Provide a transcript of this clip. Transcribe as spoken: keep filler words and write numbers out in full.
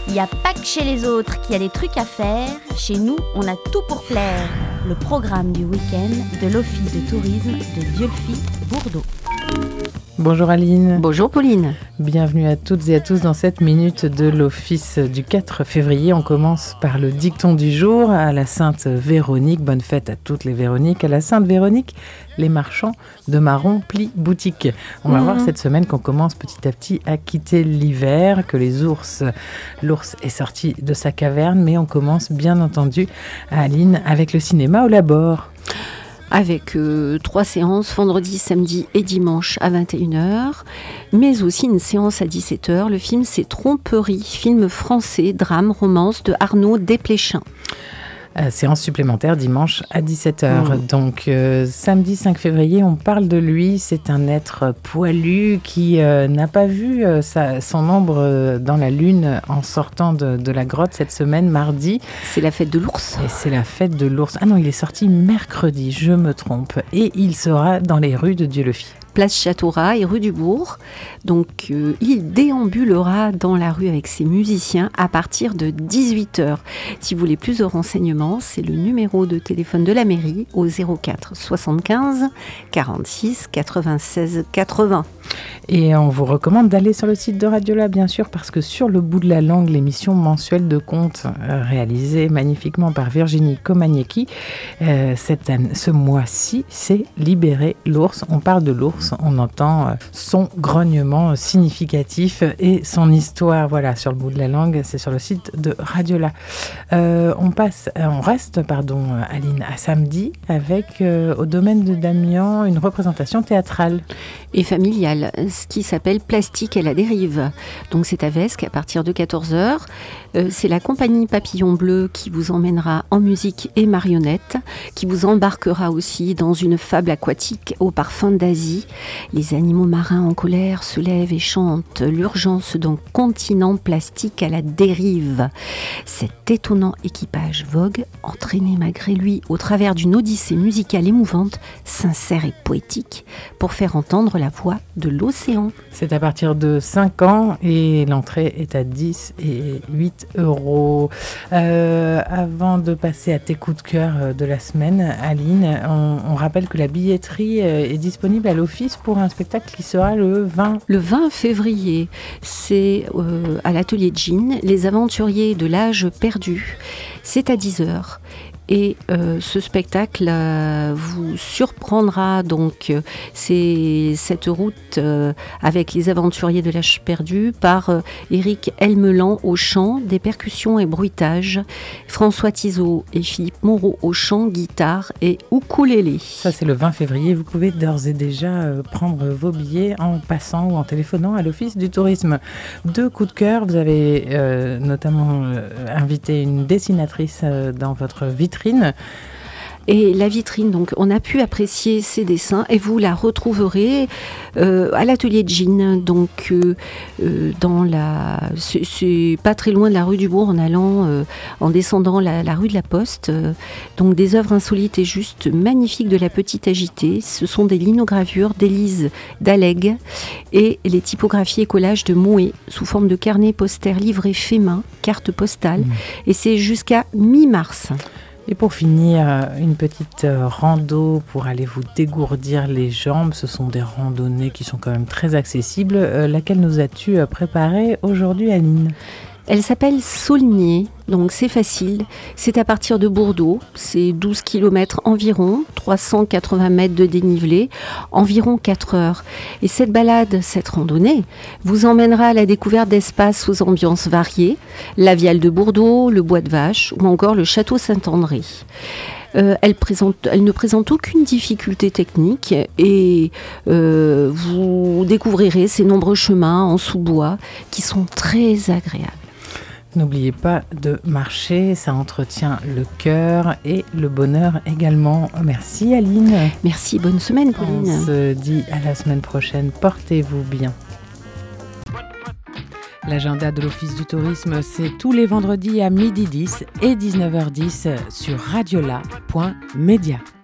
Il n'y a pas que chez les autres qu'il y a des trucs à faire. Chez nous, on a tout pour plaire. Le programme du week-end de l'Office de tourisme de Dieulefit-Bourdeaux. Bonjour Aline. Bonjour Pauline. Bienvenue à toutes et à tous dans cette minute de l'Office du quatre février. On commence par le dicton du jour à la Sainte Véronique. Bonne fête à toutes les Véroniques. À la Sainte Véronique, les marchands de marrons plient boutique. On va mmh. voir cette semaine qu'on commence petit à petit à quitter l'hiver, que les ours, l'ours est sorti de sa caverne, mais on commence bien entendu, Aline, avec le cinéma au Labor. Avec euh, trois séances, vendredi, samedi et dimanche à vingt et une heures, mais aussi une séance à dix-sept heures. Le film, c'est Tromperie, film français, drame, romance de Arnaud Desplechin. Euh, séance supplémentaire dimanche à dix-sept heures. Mmh. Donc euh, samedi cinq février, on parle de lui. C'est un être poilu qui euh, n'a pas vu euh, sa, son ombre euh, dans la lune en sortant de, de la grotte cette semaine, mardi. C'est la fête de l'ours. Et c'est la fête de l'ours. Ah non, il est sorti mercredi, je me trompe. Et il sera dans les rues de Dieulefit. Place Châteauras et rue du Bourg. Donc, euh, il déambulera dans la rue avec ses musiciens à partir de dix-huit heures. Si vous voulez plus de renseignements, c'est le numéro de téléphone de la mairie au zéro quatre soixante-quinze quarante-six quatre-vingt-seize quatre-vingts. Et on vous recommande d'aller sur le site de Radiola, bien sûr, parce que sur le bout de la langue, l'émission mensuelle de contes euh, réalisée magnifiquement par Virginie Komaniecki, euh, cette année, ce mois-ci, c'est Libérer l'ours. On parle de l'ours, on entend euh, son grognement significatif et son histoire. Voilà, sur le bout de la langue, c'est sur le site de Radiola. Euh, on passe, euh, on reste, pardon, Aline, à samedi avec euh, au domaine de Damiens une représentation théâtrale et familiale, ce qui s'appelle Plastique à la dérive. Donc c'est à Vesques à partir de quatorze heures. Euh, c'est la compagnie Papillon Bleu qui vous emmènera en musique et marionnettes, qui vous embarquera aussi dans une fable aquatique au parfum d'Asie. Les animaux marins en colère se lèvent et chantent l'urgence d'un continent plastique à la dérive. Cet étonnant équipage vogue, entraîné malgré lui au travers d'une odyssée musicale émouvante, sincère et poétique, pour faire entendre la voix de l'océan. C'est à partir de cinq ans et l'entrée est à dix et huit euros. Euh, avant de passer à tes coups de cœur de la semaine, Aline, on, on rappelle que la billetterie est disponible à l'office pour un spectacle qui sera le vingt. Le vingt février, c'est euh, à l'atelier Jean, Les Aventuriers de l'âge perdu. C'est à dix heures. Et euh, ce spectacle euh, vous surprendra. Donc, euh, c'est cette route euh, avec les aventuriers de l'âge perdu par euh, Éric Elmelan au chant, des percussions et bruitages, François Tizot et Philippe Moreau au chant, guitare et ukulélé. Ça, c'est le vingt février. Vous pouvez d'ores et déjà euh, prendre vos billets en passant ou en téléphonant à l'Office du tourisme. Deux coups de cœur. Vous avez euh, notamment euh, invité une dessinatrice euh, dans votre vitrine. Et la vitrine, donc, on a pu apprécier ses dessins et vous la retrouverez euh, à l'atelier de Jean, donc euh, euh, dans la, c'est, c'est pas très loin de la rue du Bourg en allant, euh, en descendant la, la rue de la Poste. Euh, donc des œuvres insolites et juste magnifiques de la Petite Agitée. Ce sont des linogravures d'Élise Dallègue et les typographies et collages de Mouet sous forme de carnet posters livrés fait main, carte postale. Mmh. Et c'est jusqu'à mi-mars. Et pour finir, une petite rando pour aller vous dégourdir les jambes. Ce sont des randonnées qui sont quand même très accessibles. Euh, laquelle nous as-tu préparée aujourd'hui, Aline ? Elle s'appelle Saulnier, donc c'est facile. C'est à partir de Bourdeaux, c'est douze kilomètres environ, trois cent quatre-vingts mètres de dénivelé, environ quatre heures. Et cette balade, cette randonnée, vous emmènera à la découverte d'espaces aux ambiances variées, la Viale de Bourdeaux, le Bois de Vache ou encore le Château Saint-André. Euh, elle, présente, elle ne présente aucune difficulté technique et euh, vous découvrirez ces nombreux chemins en sous-bois qui sont très agréables. N'oubliez pas de marcher, ça entretient le cœur et le bonheur également. Merci Aline. Merci, bonne semaine Pauline. On se dit à la semaine prochaine, portez-vous bien. L'agenda de l'Office du tourisme, c'est tous les vendredis à midi dix et dix-neuf heures dix sur radiola point media.